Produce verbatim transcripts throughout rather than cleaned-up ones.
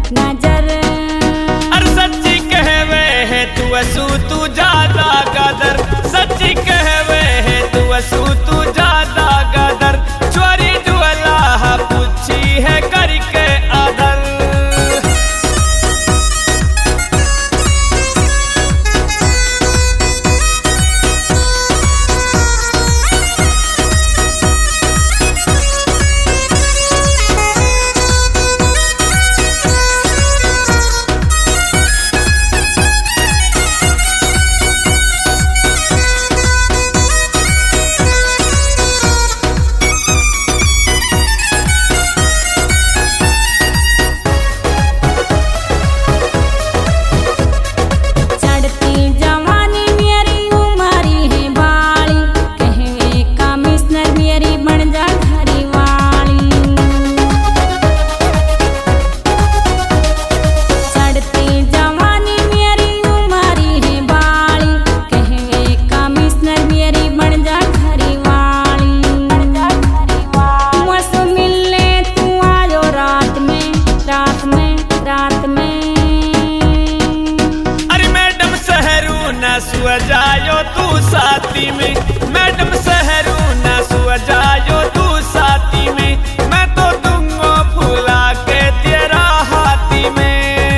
नजर। अरे सच्ची कहवे है तू असू तू ज्यादा गदर, सच्ची कहवे है तू असू तू ज्यादा गदर। चोरी जुअला पूछी है करके आदर। सुअ जायो तू साथी में मैडम सहरू ना सुअ जायो तू साथी में। मैं तो दूंगा फुला के तेरा हाथी में।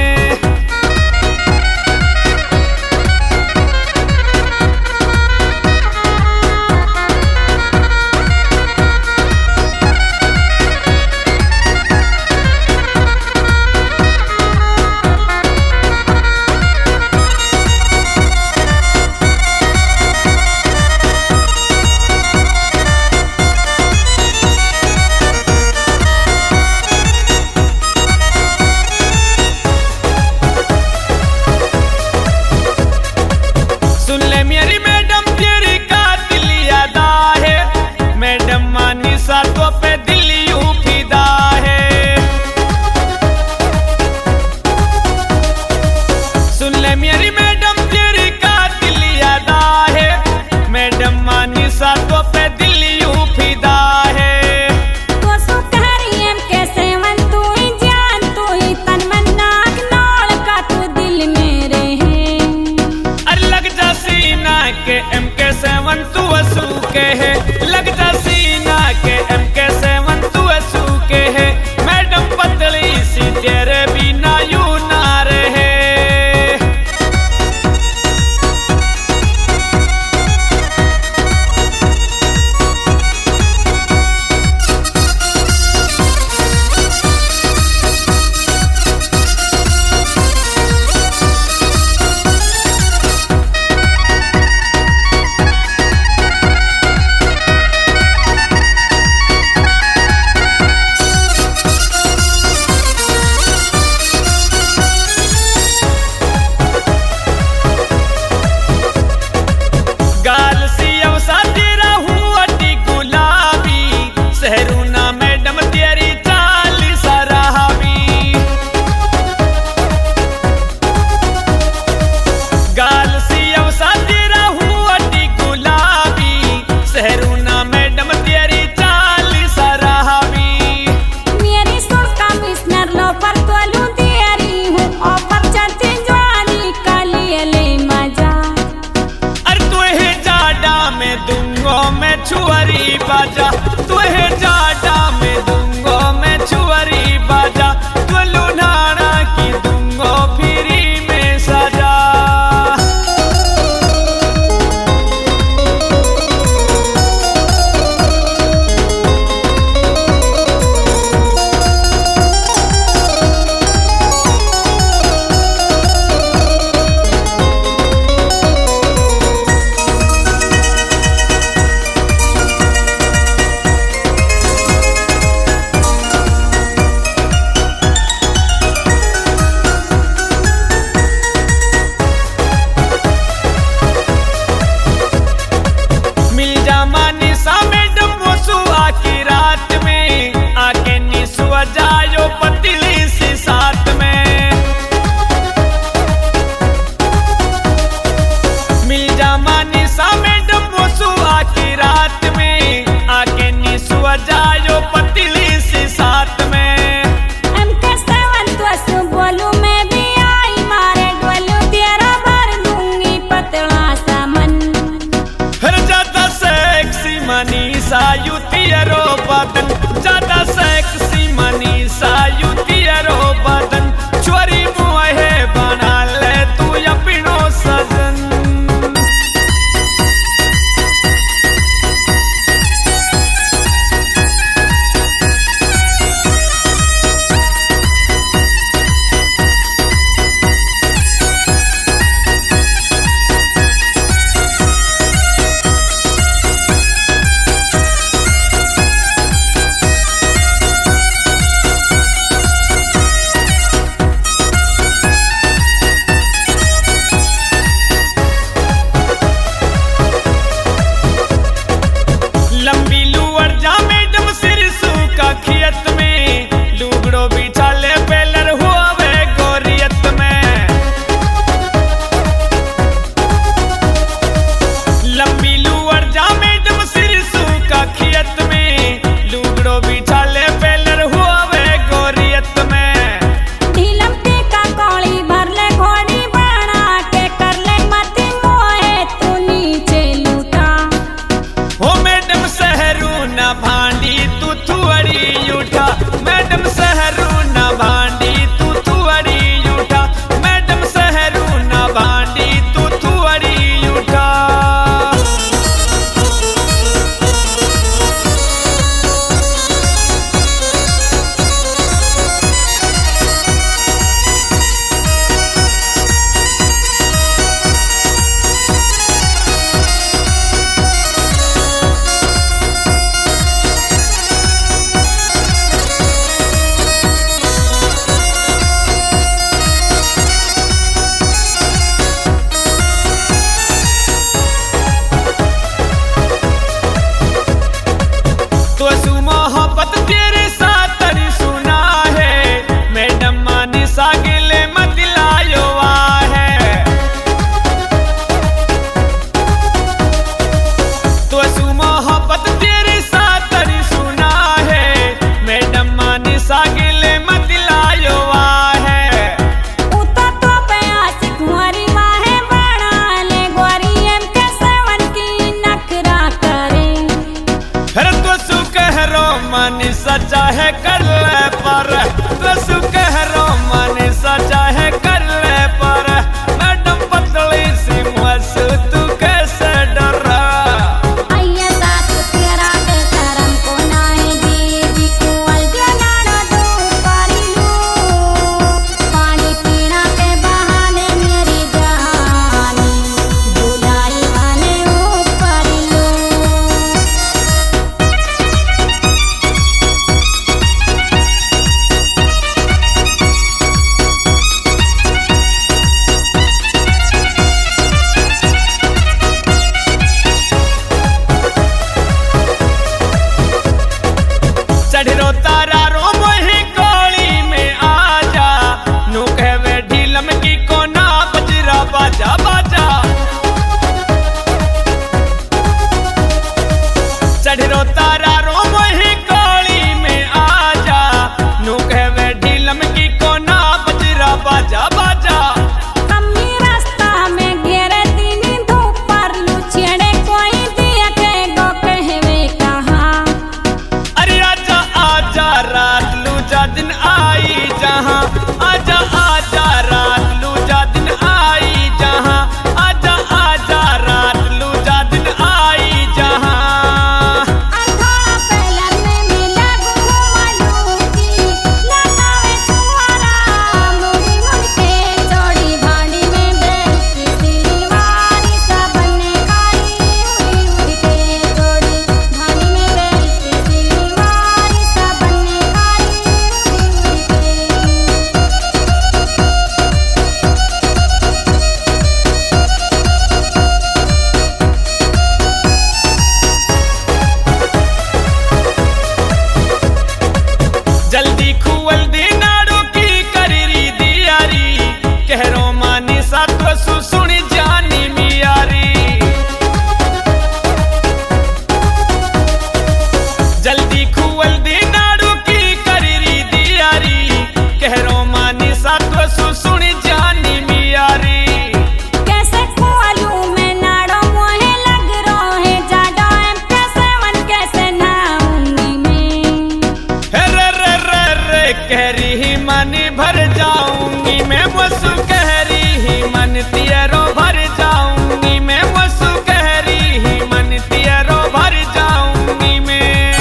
मेरी मैडम तेरी का दिल यादा है, मैडम मानी सातों पे दिल यूं फिदा है। सुन ले मेरी मैडम तेरी का दिल यादा है, मैडम मानी सातों पे दिल यूं फिदा है। तो सु कहरी एम के सेवन तू ही जान तू ही तन मन नाक नाल का तू दिल मेरे है। अरे लग जा सीना के एम के सेवन तू असू के है, लग जा सीना के एम के सेवन तू असू के है। मैडम पतली सी तेरे बिना यूं ना रहे। जाऊंगी मैं वसु कहरी ही मन तियरो भर जाऊंगी मैं वसु कहरी ही मन तियरो भर जाऊंगी मैं।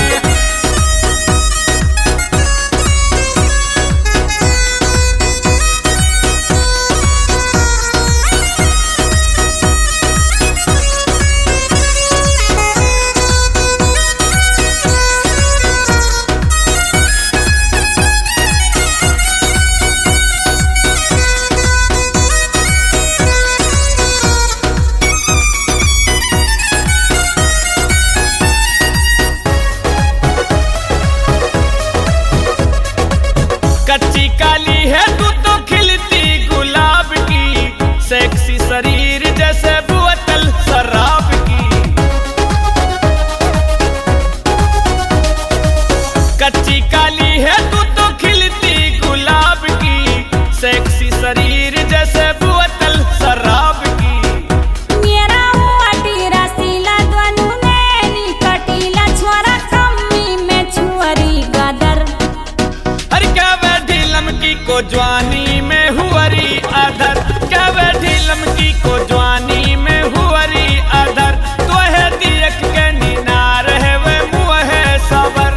कच्ची काली है तू तो खिलती गुलाब की, सेक्सी शरीर जैसे बोतल शराब की। कच्ची काली है तू तो खिलती गुलाब की, सेक्सी शरीर जैसे बोतल शराब की। मेरा हुआ टीरा सीला द्वनु नैनी कटीला छोरा कम्मी में छुअरी गदर। अरे क्या बैठी लमकी को जवानी में हुअरी अधर, क्या बैठी लमकी को जवानी में हुअरी अधर। तो है दियक के नीनार है वे मुँह है सबर।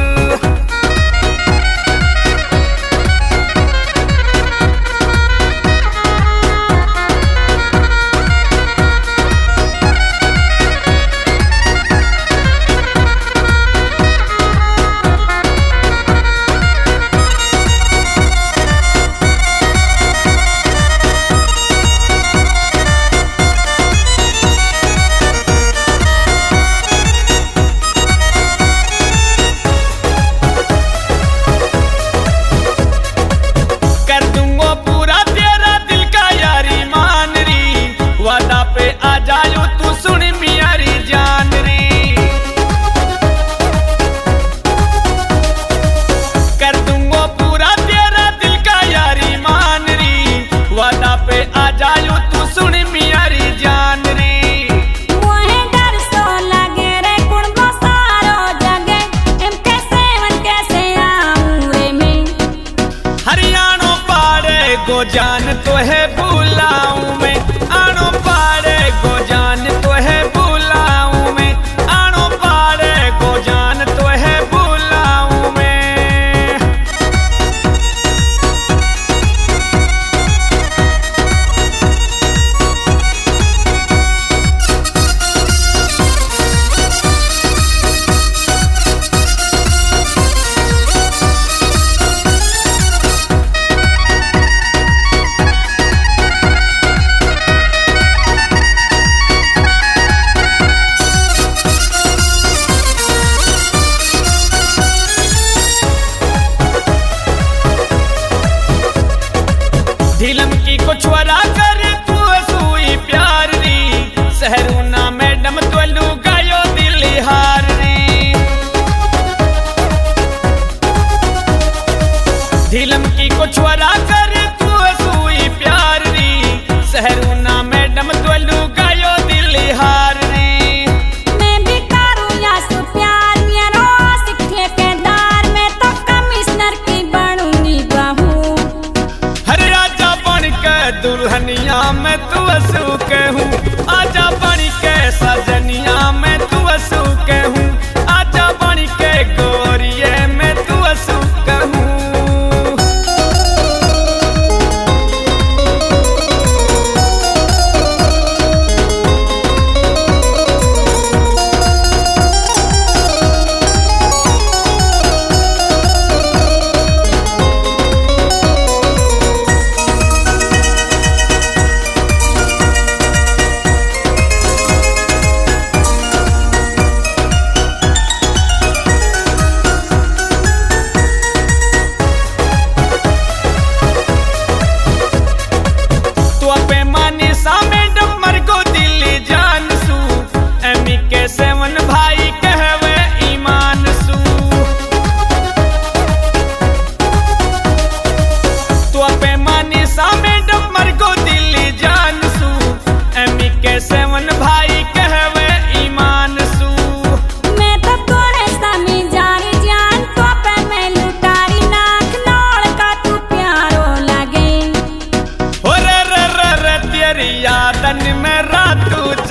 गो जान तो है बुलाऊं मैं, आनो पाड़े गो जान तो है बुलाऊं मैं, आनो पाड़े गो जान तो है बुलाऊं मैं। ढीलम की को छुरा कर तू सुई प्यार री, सहरुना मैडम तोलू गायो दिल हार री। ढीलम की को छुरा कर तू सुई प्यार री, सहरुना मैडम तोलू गायो दिल हार री। मैं भी करूँ या सु प्यार मेरा सिखे के दार में तो कमिश्नर की बनूंगी बहू। दुल्हनिया में तू असू के हूँ, आजा बनी के सजनिया में तू असू के हूँ, आजा बनी के गोरिये में तू असू के हूँ।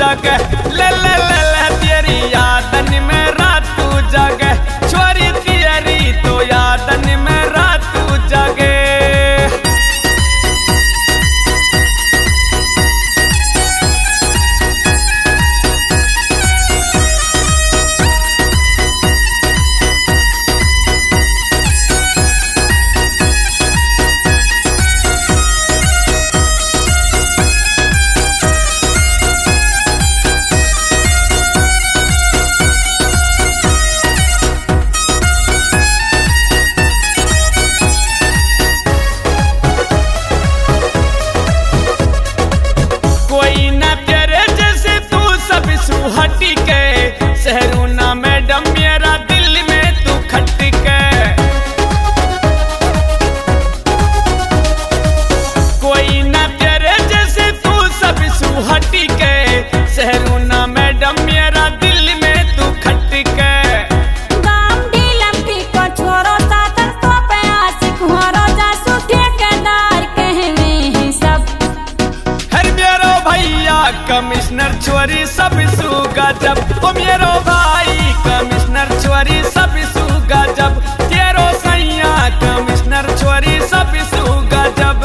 जगे ले ले ले ले तेरी यादन में रात जगे छोरी तेरी तो यादन में रात जगे। हटी के शहरूना मैडम मेरा दिल में तू खट के कोई ना तेरे जैसे तू सब सुहटी के शहरूना मैडम मेरा दिल में तू खट के। गाम ढीलम की को छोरो सातर तो पे आशिक होरो जासू ठेकेदार कहवे हैं सब। हर मेरो भैया कमिश्नर छोरी सब सुगा जब ओ मेरो भाई कमिश्नर छोरी सब सुगा जब तेरो सैया कमिश्नर छोरी सब सुगा जब।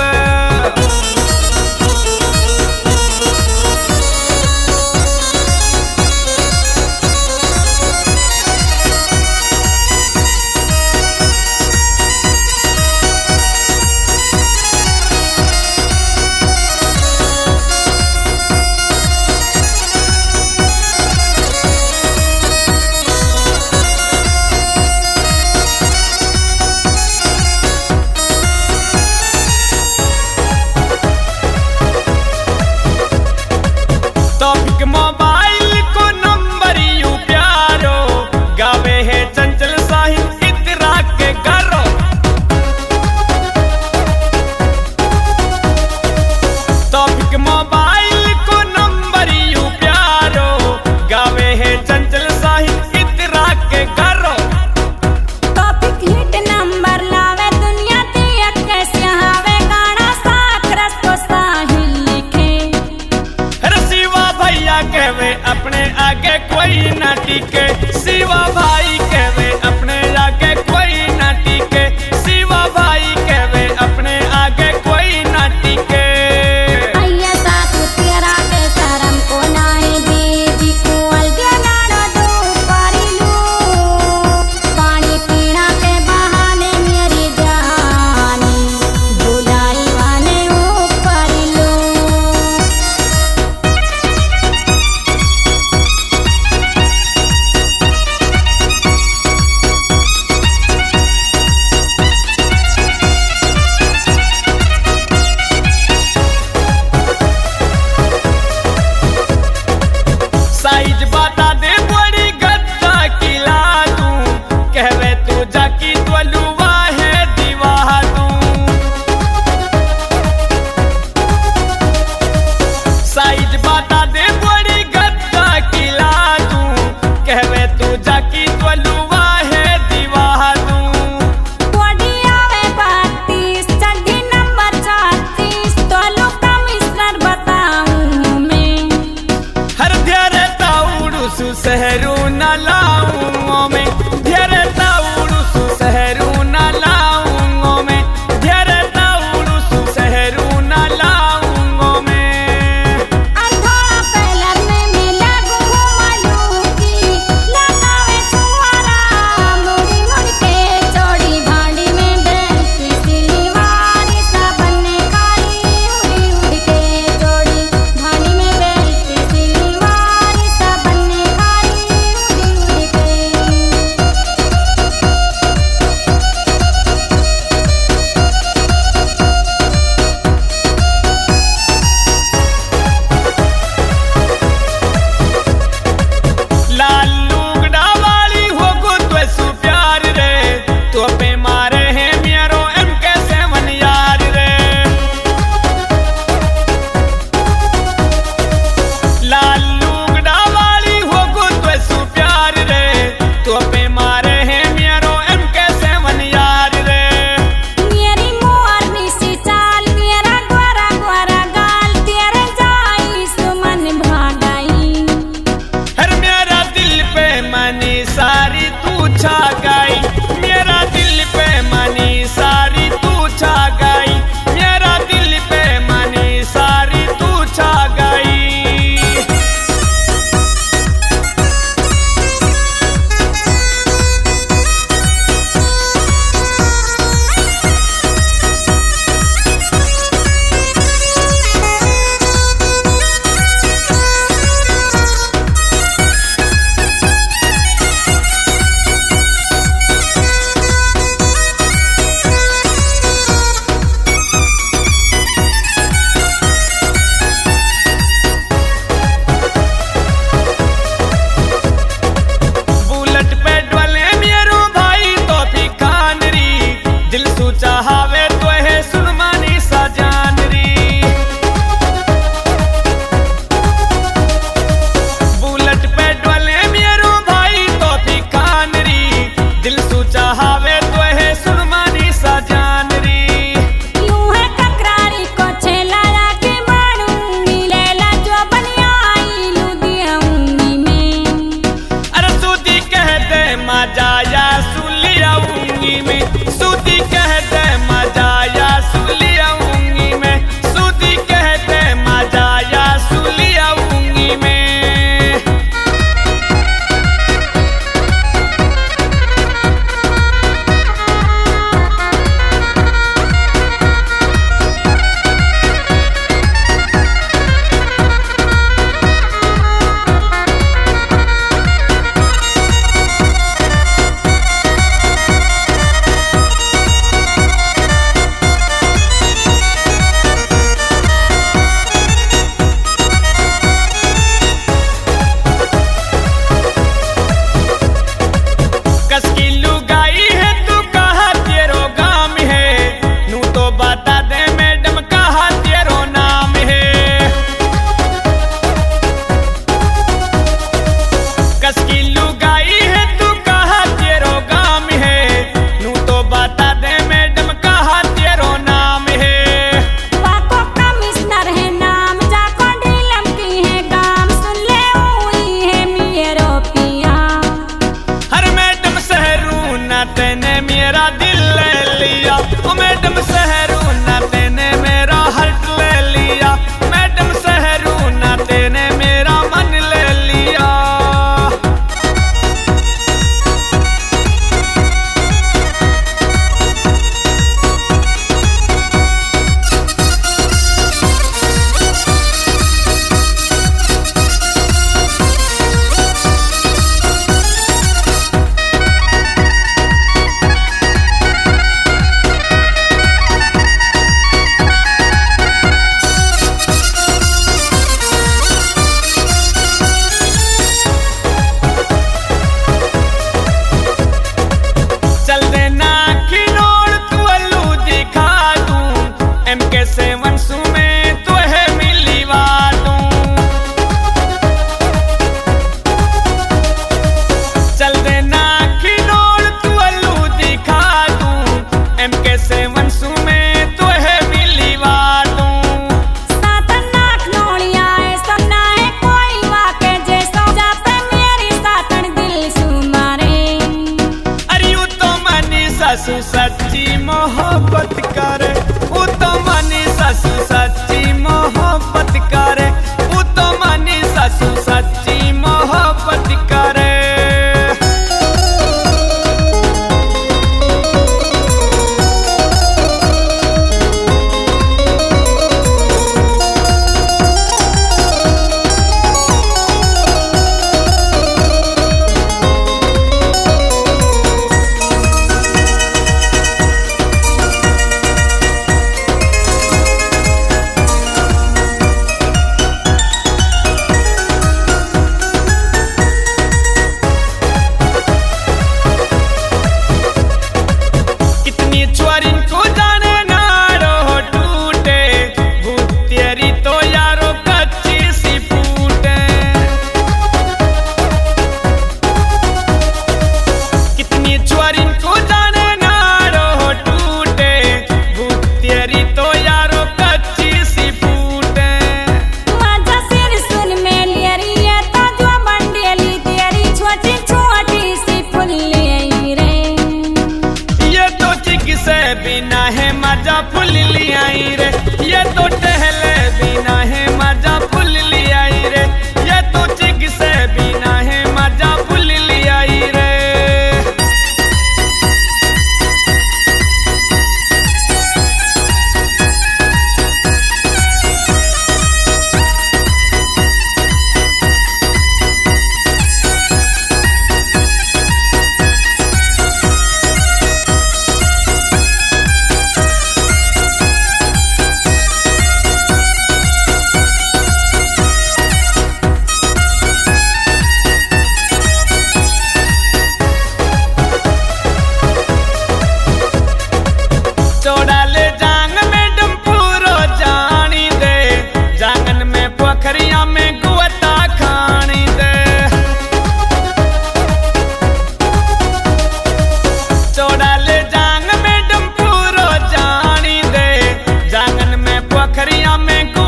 अखरिया में